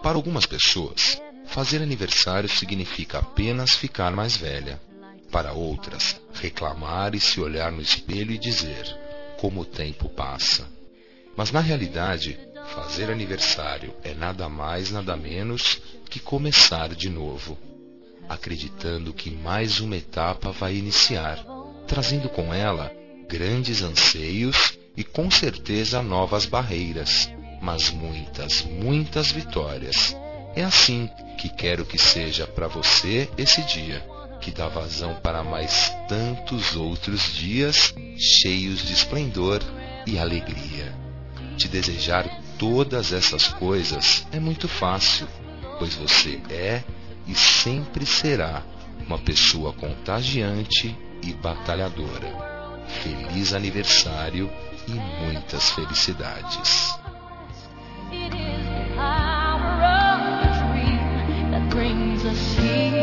Para algumas pessoas, fazer aniversário significa apenas ficar mais velha. Para outras, reclamar e se olhar no espelho e dizer: como o tempo passa. Mas na realidade, fazer aniversário é nada mais, nada menos que começar de novo, acreditando que mais uma etapa vai iniciar, trazendo com ela grandes anseios e com certeza novas barreiras, mas muitas, muitas vitórias. É assim que quero que seja para você esse dia, que dá vazão para mais tantos outros dias cheios de esplendor e alegria. Te desejar todas essas coisas é muito fácil, pois você é e sempre será uma pessoa contagiante e batalhadora. Feliz aniversário e muitas felicidades. It is the power of a dream that brings us here.